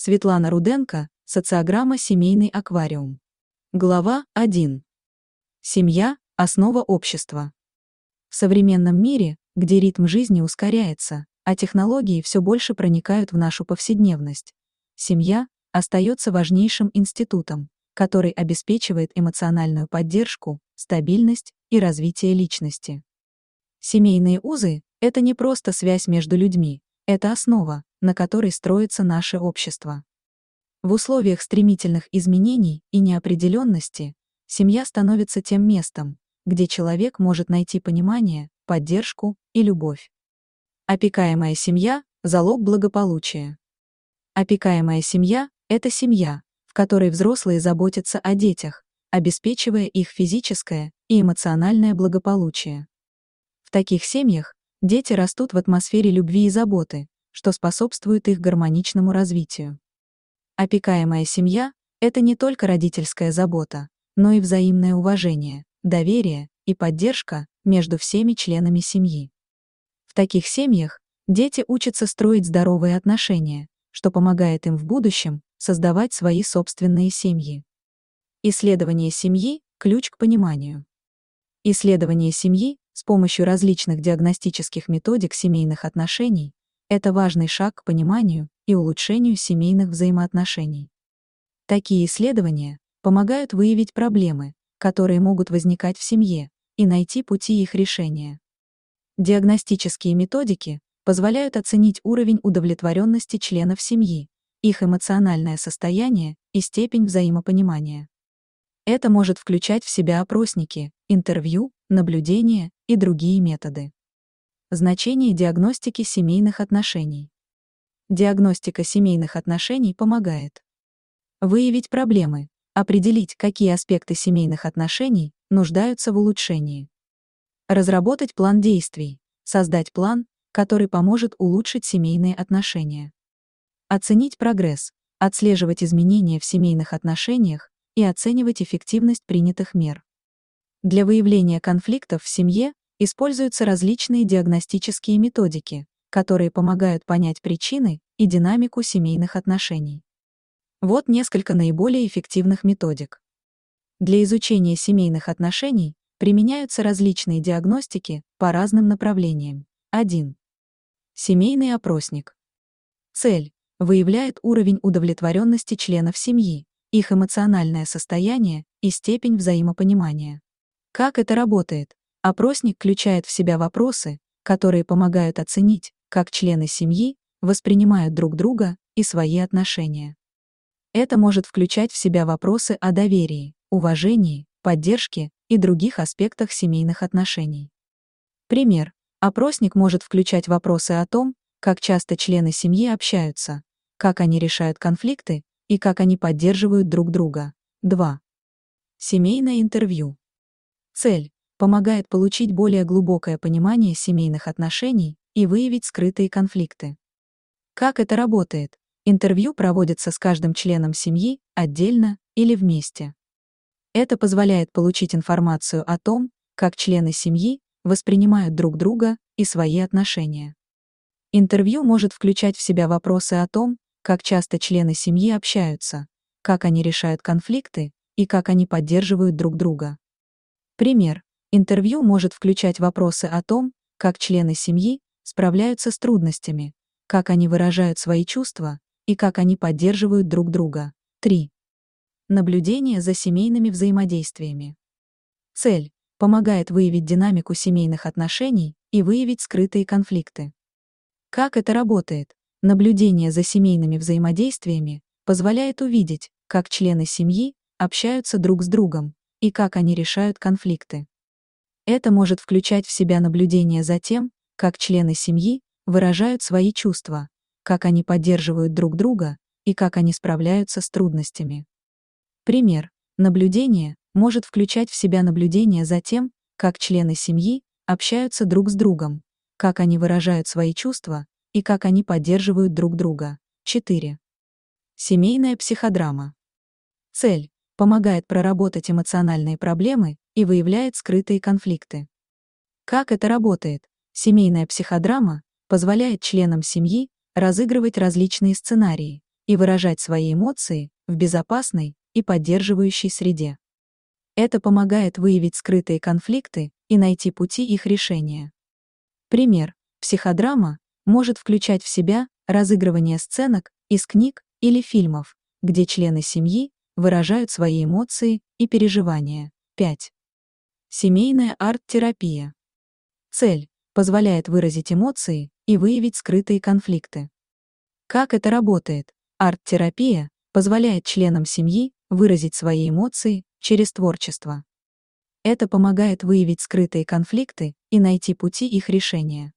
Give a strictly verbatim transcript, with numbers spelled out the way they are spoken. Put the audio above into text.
Светлана Руденко, социограмма «Семейный аквариум». Глава один. Семья – основа общества. В современном мире, где ритм жизни ускоряется, а технологии все больше проникают в нашу повседневность, семья остается важнейшим институтом, который обеспечивает эмоциональную поддержку, стабильность и развитие личности. Семейные узы – это не просто связь между людьми, это основа, на которой строится наше общество. В условиях стремительных изменений и неопределенности семья становится тем местом, где человек может найти понимание, поддержку и любовь. Опекаемая семья – залог благополучия. Опекаемая семья – это семья, в которой взрослые заботятся о детях, обеспечивая их физическое и эмоциональное благополучие. В таких семьях дети растут в атмосфере любви и заботы, что способствует их гармоничному развитию. Опекаемая семья – это не только родительская забота, но и взаимное уважение, доверие и поддержка между всеми членами семьи. В таких семьях дети учатся строить здоровые отношения, что помогает им в будущем создавать свои собственные семьи. Исследование семьи – ключ к пониманию. Исследование семьи с помощью различных диагностических методик семейных отношений – это важный шаг к пониманию и улучшению семейных взаимоотношений. Такие исследования помогают выявить проблемы, которые могут возникать в семье, и найти пути их решения. Диагностические методики позволяют оценить уровень удовлетворенности членов семьи, их эмоциональное состояние и степень взаимопонимания. Это может включать в себя опросники, интервью, наблюдения и другие методы. Значение диагностики семейных отношений. Диагностика семейных отношений помогает выявить проблемы, определить, какие аспекты семейных отношений нуждаются в улучшении, разработать план действий, создать план, который поможет улучшить семейные отношения, оценить прогресс, отслеживать изменения в семейных отношениях и оценивать эффективность принятых мер. Для выявления конфликтов в семье используются различные диагностические методики, которые помогают понять причины и динамику семейных отношений. Вот несколько наиболее эффективных методик. Для изучения семейных отношений применяются различные диагностики по разным направлениям. один. Семейный опросник. Цель – выявляет уровень удовлетворенности членов семьи, их эмоциональное состояние и степень взаимопонимания. Как это работает? Опросник включает в себя вопросы, которые помогают оценить, как члены семьи воспринимают друг друга и свои отношения. Это может включать в себя вопросы о доверии, уважении, поддержке и других аспектах семейных отношений. Пример. Опросник может включать вопросы о том, как часто члены семьи общаются, как они решают конфликты и как они поддерживают друг друга. два. Семейное интервью. Цель – помогает получить более глубокое понимание семейных отношений и выявить скрытые конфликты. Как это работает? Интервью проводится с каждым членом семьи, отдельно или вместе. Это позволяет получить информацию о том, как члены семьи воспринимают друг друга и свои отношения. Интервью может включать в себя вопросы о том, как часто члены семьи общаются, как они решают конфликты и как они поддерживают друг друга. Пример. Интервью может включать вопросы о том, как члены семьи справляются с трудностями, как они выражают свои чувства и как они поддерживают друг друга. три. Наблюдение за семейными взаимодействиями. Цель – помогает выявить динамику семейных отношений и выявить скрытые конфликты. Как это работает? Наблюдение за семейными взаимодействиями позволяет увидеть, как члены семьи общаются друг с другом и как они решают конфликты. Это может включать в себя наблюдение за тем, как члены семьи выражают свои чувства, как они поддерживают друг друга и как они справляются с трудностями. Пример. Наблюдение может включать в себя наблюдение за тем, как члены семьи общаются друг с другом, как они выражают свои чувства и как они поддерживают друг друга. четыре. Семейная психодрама. Цель – помогает проработать эмоциональные проблемы и выявляет скрытые конфликты. Как это работает? Семейная психодрама позволяет членам семьи разыгрывать различные сценарии, и выражать свои эмоции в безопасной и поддерживающей среде. Это помогает выявить скрытые конфликты и найти пути их решения. Пример. Психодрама может включать в себя разыгрывание сценок из книг или фильмов, где члены семьи выражают свои эмоции и переживания. пять. Семейная арт-терапия. Цель – позволяет выразить эмоции и выявить скрытые конфликты. Как это работает? Арт-терапия позволяет членам семьи выразить свои эмоции через творчество. Это помогает выявить скрытые конфликты и найти пути их решения.